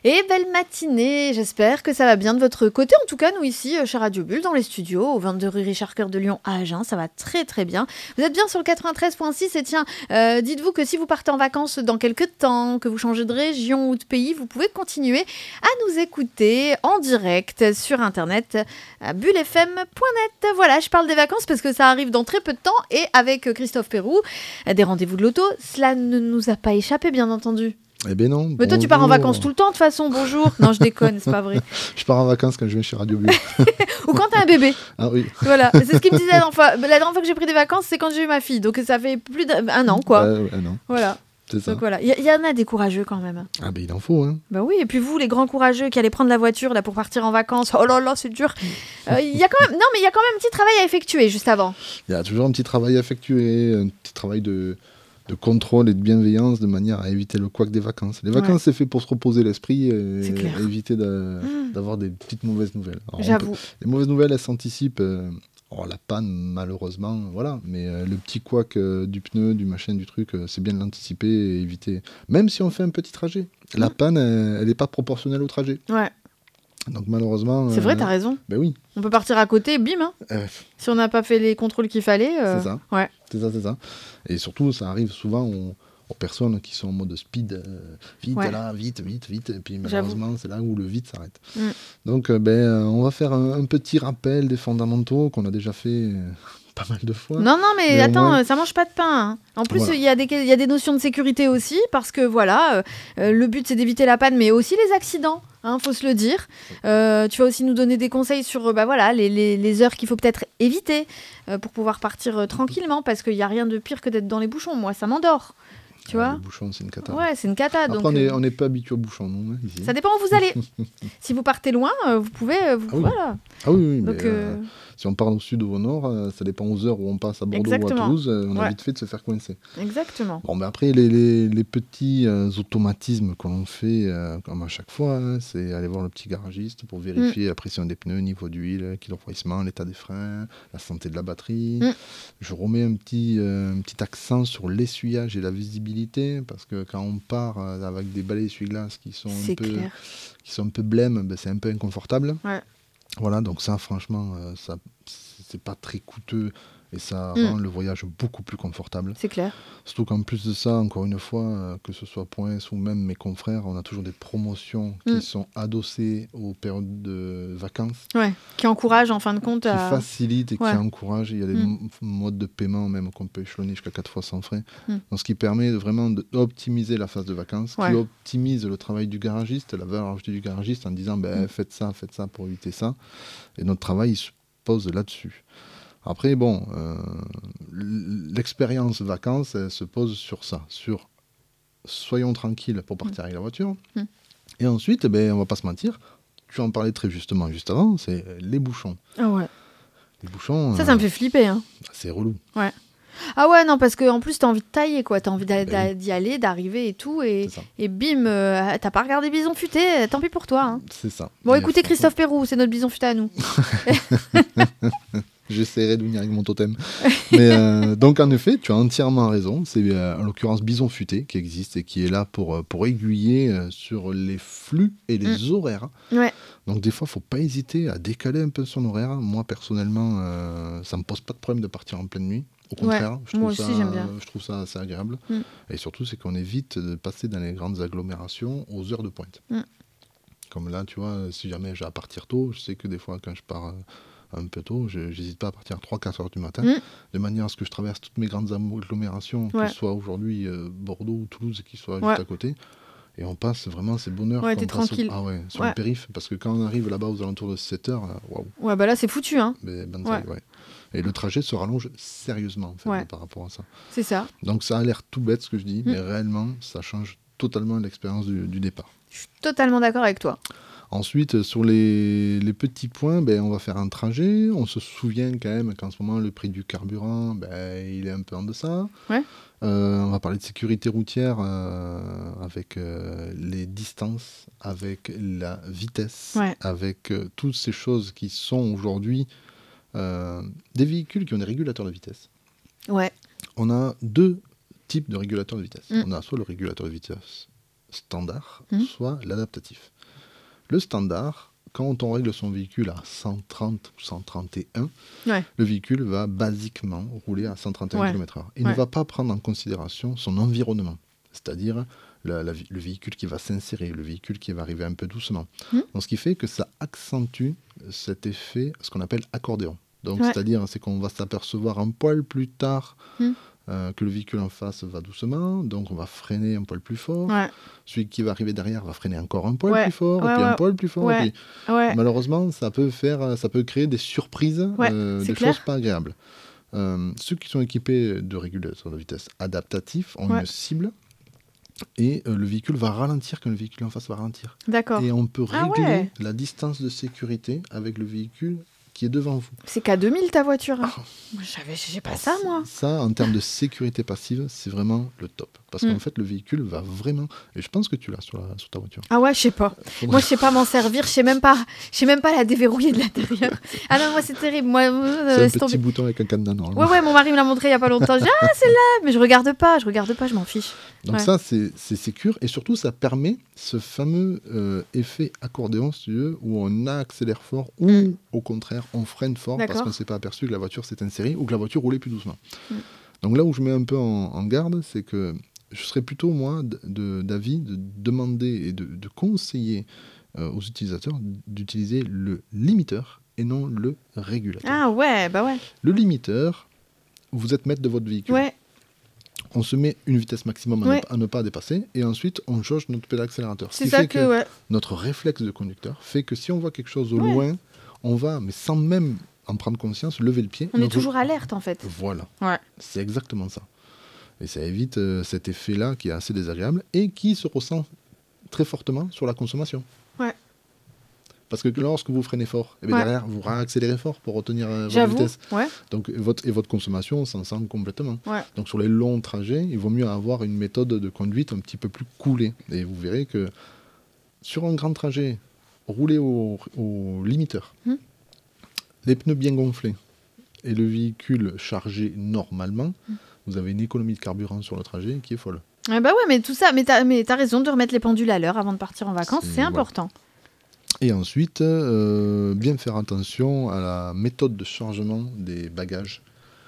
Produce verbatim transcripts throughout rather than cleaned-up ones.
Et belle matinée, j'espère que ça va bien de votre côté. En tout cas, nous ici, chez Radio Bulle, dans les studios, au vingt-deux rue Richard Cœur de Lyon à Agen, ça va très très bien. Vous êtes bien sur le quatre-vingt-treize virgule six et tiens, euh, dites-vous que si vous partez en vacances dans quelques temps, que vous changez de région ou de pays, vous pouvez continuer à nous écouter en direct sur internet à bulle f m point net. Voilà, je parle des vacances parce que ça arrive dans très peu de temps et avec Christophe Péroux, des rendez-vous de l'auto, cela ne nous a pas échappé bien entendu. Eh ben non. Mais toi, bonjour. tu pars en vacances tout le temps, de toute façon, bonjour. Non, je déconne, c'est pas vrai. Je pars en vacances quand je viens chez Radio Bulle. Ou quand t'as un bébé. Ah oui. Voilà, c'est ce qu'il me disait la dernière fois. La dernière fois que j'ai pris des vacances, c'est quand j'ai eu ma fille. Donc ça fait plus d'un an, quoi. Euh, un an. Voilà. C'est ça. Donc voilà, il y, y en a des courageux quand même. Ah ben il en faut, hein. Bah oui, et puis vous, les grands courageux qui allez prendre la voiture là pour partir en vacances, oh là là, c'est dur. Il euh, y a quand même, non mais il y a quand même un petit travail à effectuer juste avant. Il y a toujours un petit travail à effectuer, un petit travail de, de contrôle et de bienveillance de manière à éviter le couac des vacances. Les vacances, ouais. C'est fait pour se reposer l'esprit et, et éviter de, mmh. d'avoir des petites mauvaises nouvelles. Alors, J'avoue. Peut, les mauvaises nouvelles, elles s'anticipent. Euh, oh, la panne, malheureusement, voilà. Mais euh, le petit couac euh, du pneu, du machin, du truc, euh, c'est bien de l'anticiper et éviter. Même si on fait un petit trajet, mmh. la panne, elle n'est pas proportionnelle au trajet. Ouais. Donc malheureusement... C'est vrai, euh, t'as raison. Ben oui. On peut partir à côté, bim. Hein. Euh, si on n'a pas fait les contrôles qu'il fallait. Euh... C'est ça. Ouais. C'est ça, c'est ça. Et surtout, ça arrive souvent aux, aux personnes qui sont en mode speed, euh, vite ouais. là, vite, vite, vite. Et puis malheureusement, J'avoue. C'est là où le vite s'arrête. Mm. Donc, euh, ben, euh, on va faire un, un petit rappel des fondamentaux qu'on a déjà fait... Euh, pas mal de fois. Non, non, mais, mais attends, moins... ça mange pas de pain. Hein. En plus, il voilà. y, a des, y a des notions de sécurité aussi, parce que voilà, euh, le but c'est d'éviter la panne, mais aussi les accidents, hein, faut se le dire. Euh, tu vas aussi nous donner des conseils sur bah, voilà, les, les, les heures qu'il faut peut-être éviter euh, pour pouvoir partir euh, tranquillement, parce qu'il n'y a rien de pire que d'être dans les bouchons. Moi, ça m'endort. Tu ah, vois, les bouchons, c'est une cata. Ouais, c'est une cata. Après, donc, on n'est euh... on pas habitué aux bouchons, non, ici. Ça dépend où vous allez. Si vous partez loin, euh, vous pouvez... Vous, ah, oui. Voilà. Ah oui, oui, donc, mais euh, euh... si on part au sud ou au nord, euh, ça dépend aux heures où on passe à Bordeaux Exactement. Ou à Toulouse, euh, on a ouais. vite fait de se faire coincer. Exactement. Bon, mais après, les, les, les petits euh, automatismes que l'on fait, euh, comme à chaque fois, hein, c'est aller voir le petit garagiste pour vérifier mm. la pression des pneus, niveau d'huile, kilo refroidissement, l'état des freins, la santé de la batterie. Mm. Je remets un petit, euh, un petit accent sur l'essuyage et la visibilité, parce que quand on part euh, avec des balais essuie-glace qui sont un peu, qui sont un peu blêmes, ben, c'est un peu inconfortable. Ouais. Voilà, donc ça, franchement, euh, ça, c'est pas très coûteux et ça mm. rend le voyage beaucoup plus confortable. C'est clair. Surtout qu'en plus de ça, encore une fois, euh, que ce soit Point S ou même mes confrères, on a toujours des promotions qui mm. sont adossées aux périodes de vacances. Ouais, qui encouragent en fin de compte à... Qui facilitent et ouais. qui encouragent. Il y a des mm. m- modes de paiement même qu'on peut échelonner jusqu'à quatre fois sans frais. mm. Donc, ce qui permet de vraiment d'optimiser la phase de vacances, ouais. qui optimise le travail du garagiste, la valeur ajoutée du garagiste en disant ben, mm. faites ça, faites ça pour éviter ça. Et notre travail il se pose là-dessus. Après, bon, euh, l'expérience vacances, elle se pose sur ça, sur soyons tranquilles pour partir mmh. avec la voiture. Mmh. Et ensuite, ben, on va pas se mentir, tu en parlais très justement juste avant, c'est les bouchons. Ah ouais. Les bouchons. Ça, euh, ça me fait flipper. Hein. C'est relou. Ouais. Ah ouais, non, parce qu'en plus, t'as envie de tailler, quoi. T'as envie d'a- ben d'y aller, d'arriver et tout. Et, et bim, euh, t'as pas regardé Bison Futé, tant pis pour toi. Hein. C'est ça. Bon, et écoutez, Christophe Péroux, c'est notre Bison Futé à nous. J'essaierai de venir avec mon totem. Mais euh, donc, en effet, tu as entièrement raison. C'est euh, en l'occurrence Bison Futé qui existe et qui est là pour, pour aiguiller euh, sur les flux et les mmh. horaires. Ouais. Donc, des fois, il ne faut pas hésiter à décaler un peu son horaire. Moi, personnellement, euh, ça ne me pose pas de problème de partir en pleine nuit. Au contraire, ouais, je, trouve moi aussi, ça, j'aime bien. je trouve ça assez agréable. Mm. Et surtout, c'est qu'on évite de passer dans les grandes agglomérations aux heures de pointe. Mm. Comme là, tu vois, si jamais j'ai à partir tôt, je sais que des fois, quand je pars un peu tôt, je n'hésite pas à partir à trois quatre heures du matin, mm. de manière à ce que je traverse toutes mes grandes agglomérations, ouais. que ce soit aujourd'hui euh, Bordeaux ou Toulouse, qui soient ouais. juste à côté. Et on passe vraiment ces bonheurs. Ouais, t'es tranquille. Au... Ah ouais, sur ouais. le périph', parce que quand on arrive là-bas aux alentours de sept heures, waouh. Ouais, bah là, c'est foutu, hein. Mais, ben, ouais. ouais. Et le trajet se rallonge sérieusement, en fait, ouais. par rapport à ça. C'est ça. Donc ça a l'air tout bête, ce que je dis, mmh. mais réellement, ça change totalement l'expérience du, du départ. Je suis totalement d'accord avec toi. Ensuite, sur les, les petits points, ben, on va faire un trajet. On se souvient quand même qu'en ce moment, le prix du carburant, ben, il est un peu en deçà. Ouais. Euh, on va parler de sécurité routière euh, avec euh, les distances, avec la vitesse, ouais. avec euh, toutes ces choses qui sont aujourd'hui euh, des véhicules qui ont des régulateurs de vitesse. Ouais. On a deux types de régulateurs de vitesse. Mm. On a soit le régulateur de vitesse standard, Mmh. soit l'adaptatif. Le standard, quand on règle son véhicule à cent trente ou cent trente et un, Ouais. le véhicule va basiquement rouler à cent trente et un Ouais. kilomètres heure. Il Ouais. ne va pas prendre en considération son environnement, c'est-à-dire la- la vi- le véhicule qui va s'insérer, le véhicule qui va arriver un peu doucement. Mmh. Donc, ce qui fait que ça accentue cet effet, ce qu'on appelle accordéon. Donc, Ouais. c'est-à-dire c'est qu'on va s'apercevoir un poil plus tard Mmh. euh, que le véhicule en face va doucement, donc on va freiner un poil plus fort. Ouais. Celui qui va arriver derrière va freiner encore un poil Ouais. plus fort, Ouais, et puis ouais. un poil plus fort. Ouais. Et puis, Ouais. malheureusement, ça peut faire, ça peut créer des surprises, Ouais, euh, c'est des clair. choses pas agréables. Euh, ceux qui sont équipés de régulateurs de vitesse adaptatifs ont Ouais. une cible, et euh, le véhicule va ralentir quand le véhicule en face va ralentir. D'accord. Et on peut Ah régler ouais. la distance de sécurité avec le véhicule qui est devant vous. C'est K deux mille ta voiture. Hein. Ah. Moi, j'avais, j'ai pas ça, moi. Ça, en termes de sécurité passive, c'est vraiment le top. Parce Mm. qu'en fait, le véhicule va vraiment... Et je pense que tu l'as sur, la- sur ta voiture. Ah ouais, je sais pas. Faudrait- Moi, je sais pas m'en servir. Je sais même pas. Je sais même pas la déverrouiller de l'intérieur. Ah non, moi, c'est terrible. Moi, euh, c'est un laisse petit tomber. bouton avec un cadenas normalement. Ouais, ouais, mon mari me l'a montré il y a pas longtemps. J'ai dit, ah, c'est là. Mais je regarde pas. Je regarde pas. Je m'en fiche. Donc Ouais. ça, c'est c'est sécure. Et surtout, ça permet ce fameux euh, effet accordéon, si tu veux, où on accélère fort ou, Mm. au contraire, on freine fort parce D'accord. qu'on ne s'est pas aperçu que la voiture s'est insérée ou que la voiture roulait plus doucement. Mm. Donc là où je mets un peu en, en garde, c'est que je serais plutôt, moi, d- de- d'avis de demander et de, de conseiller euh, aux utilisateurs d'utiliser le limiteur et non le régulateur. Ah ouais, bah ouais. Le limiteur, vous êtes maître de votre véhicule. Ouais. On se met une vitesse maximum à, Ouais. ne, pas- à ne pas dépasser et ensuite on jauge notre pédale accélérateur. Ce C'est qui ça fait que, ouais. notre réflexe de conducteur fait que si on voit quelque chose au Ouais. loin, on va, mais sans même en prendre conscience, lever le pied. On est Notre- toujours alerte, en fait. Voilà, Ouais. c'est exactement ça. Et ça évite euh, cet effet-là qui est assez désagréable et qui se ressent très fortement sur la consommation. Ouais. Parce que lorsque vous freinez fort, et bien Ouais. derrière, vous accélérez fort pour retenir euh, votre J'avoue. vitesse. Ouais. Donc, et votre, et votre consommation s'en sent complètement. Ouais. Donc sur les longs trajets, il vaut mieux avoir une méthode de conduite un petit peu plus coolée. Et vous verrez que sur un grand trajet, rouler au, au limiteur, Hmm. les pneus bien gonflés et le véhicule chargé normalement, Hmm. vous avez une économie de carburant sur le trajet qui est folle. Ah bah ouais, mais tout ça, mais t'as, mais t'as raison de remettre les pendules à l'heure avant de partir en vacances, C'est- c'est voilà. important. Et ensuite, euh, bien faire attention à la méthode de chargement des bagages,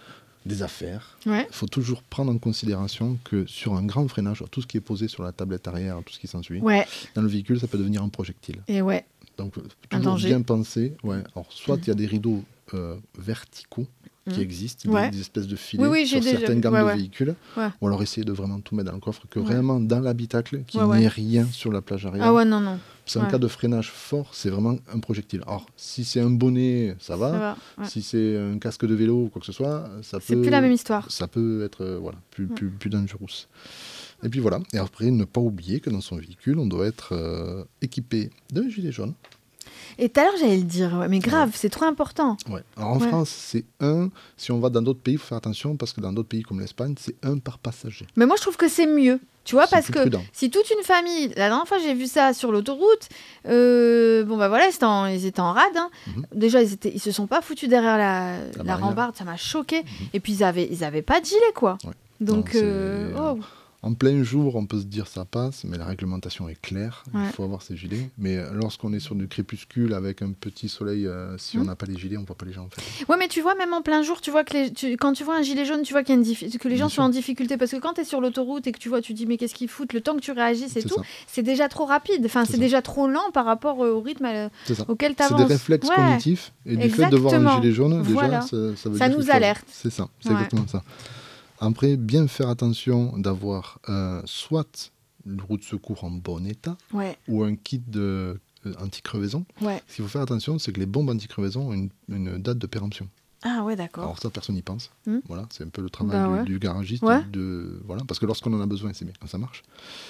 des affaires. Ouais. Il faut toujours prendre en considération que sur un grand freinage, tout ce qui est posé sur la tablette arrière, tout ce qui s'ensuit, Ouais. dans le véhicule, ça peut devenir un projectile. Et ouais. Donc, euh, Un toujours danger. bien penser. Ouais. Alors, soit il y a des rideaux euh, verticaux qui Mhm. existent, Ouais. des, des espèces de filets Oui, oui, j'ai sur déjà certaines vu. gammes Ouais, de ouais. véhicules, Ouais. ou alors essayer de vraiment tout mettre dans le coffre, que Ouais. vraiment dans l'habitacle, qu'il Ouais, n'y ait ouais. rien sur la plage arrière. Ah ouais, non, non. C'est un ouais. cas de freinage fort, c'est vraiment un projectile. Alors, si c'est un bonnet, ça va. Ça va. Ouais. Si c'est un casque de vélo ou quoi que ce soit, ça C'est peut, plus la même histoire. ça peut être euh, voilà, plus, Ouais. plus, plus dangereux. Et puis voilà. Et après, ne pas oublier que dans son véhicule, on doit être euh, équipé d'un gilet jaune. Et tout à l'heure, j'allais le dire, ouais, mais grave, c'est trop important. Ouais. Alors en Ouais. France, c'est un. Si on va dans d'autres pays, il faut faire attention parce que dans d'autres pays comme l'Espagne, c'est un par passager. Mais moi, je trouve que c'est mieux. Tu vois, C'est parce plus que prudent. si toute une famille, la dernière fois j'ai vu ça sur l'autoroute, euh, bon bah voilà, ils étaient en, ils étaient en rade. Hein. Mhm. Déjà, ils, étaient, ils se sont pas foutus derrière la, la, barrière. rambarde, ça m'a choqué. Et puis ils avaient, ils avaient pas de gilet, quoi. Ouais. Donc, Non, euh, c'est- oh. En plein jour, on peut se dire ça passe, mais la réglementation est claire. Ouais. Il faut avoir ses gilets. Mais euh, lorsqu'on est sur du crépuscule avec un petit soleil, euh, si on Mhm. n'a pas les gilets, on voit pas les gens en fait. Ouais, mais tu vois, même en plein jour, tu vois que les, tu- quand tu vois un gilet jaune, tu vois qu'il y a une diffi- que les Bien gens sûr. sont en difficulté. Parce que quand tu es sur l'autoroute et que tu vois, tu te dis, mais qu'est-ce qu'ils foutent, le temps que tu réagisses et C'est tout, ça. c'est déjà trop rapide. Enfin, C'est c'est ça. déjà trop lent par rapport euh, au rythme euh, C'est ça. auquel tu C'est avances. des réflexes Ouais. cognitifs. Et du fait de voir un Exactement. gilet jaune, déjà, Voilà. ça, ça veut Ça dire nous quelque chose. alerte. C'est ça, c'est Ouais. exactement ça. Après, bien faire attention d'avoir euh, soit une roue de secours en bon état Ouais, ou un kit de euh, anti-crevaison. ouais. Ce qu'il faut faire attention, c'est que les bombes anti-crevaison ont une, une date de péremption. Ah ouais, d'accord. Alors ça, personne n'y pense. Hmm. Voilà, c'est un peu le travail Bah du, ouais. du garagiste. Ouais. De, voilà, parce que lorsqu'on en a besoin, c'est bien quand ça marche.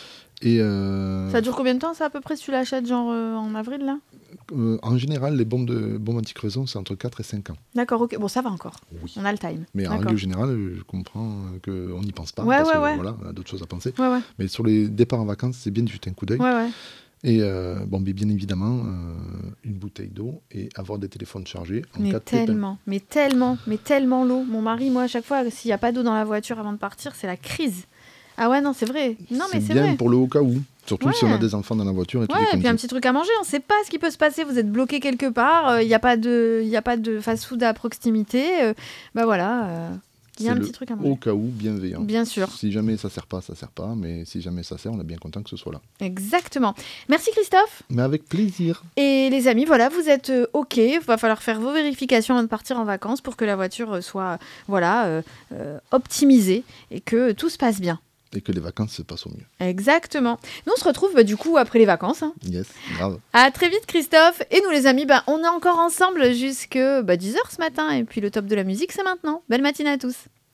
Et euh, Ça dure combien de temps, ça, à peu près, si tu l'achètes, genre euh, en avril, là euh, en général, les bombes, de, bombes anti-crevaison, c'est entre quatre et cinq ans. D'accord, ok. Bon, ça va encore. Oui. On a le time. Mais en D'accord. règle générale, je comprends euh, qu'on n'y pense pas. Ouais, parce ouais, que, ouais. Voilà, on a d'autres choses à penser. Ouais, ouais. Mais sur les départs en vacances, c'est bien de jeter un coup d'œil. Ouais, ouais. Et euh, bon, mais bien évidemment, euh, une bouteille d'eau et avoir des téléphones chargés en Mais cas de pépin. tellement, mais tellement, mais tellement l'eau. Mon mari, moi, à chaque fois, s'il n'y a pas d'eau dans la voiture avant de partir, c'est la crise. Ah ouais, non, c'est vrai. Non, mais c'est bien vrai. pour le au cas où. Surtout Ouais. si on a des enfants dans la voiture et tout Ouais, est et puis un conduit. petit truc à manger, on ne sait pas ce qui peut se passer, vous êtes bloqué quelque part, il n'y a pas de, y a pas de fast-food à proximité, euh, bah voilà, il y a C'est un le petit truc à manger. au cas où bienveillant. Bien sûr, Si jamais ça sert pas, ça sert pas, mais si jamais ça sert, on est bien content que ce soit là. exactement. Merci Christophe. Mais avec plaisir. Et les amis, voilà, vous êtes euh, OK, il va falloir faire vos vérifications avant de partir en vacances pour que la voiture euh, soit euh, voilà, euh, euh, optimisée et que tout se passe bien. Et que les vacances se passent au mieux. Exactement. Nous, on se retrouve bah, du coup après les vacances. Hein. Yes, grave. À très vite Christophe. Et nous les amis, bah, on est encore ensemble jusque bah, dix heures ce matin. Et puis le top de la musique, c'est maintenant. Belle matinée à tous.